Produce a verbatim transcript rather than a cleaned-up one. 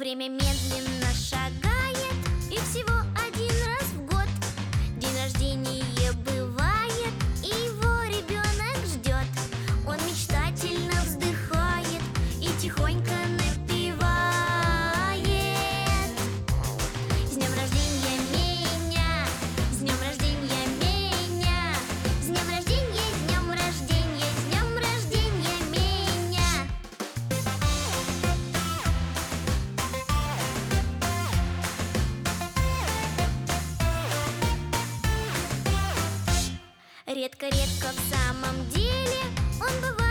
Время медленно шагает, и всего один раз в год день рождения бывает, и его ребенок ждет. Он мечтательно вздыхает и тихонько напевает: с днем рождения меня, с днем рождения меня, с днем рождения, с днем рождения, с днем рождения меня. Редко-редко в самом деле он бывает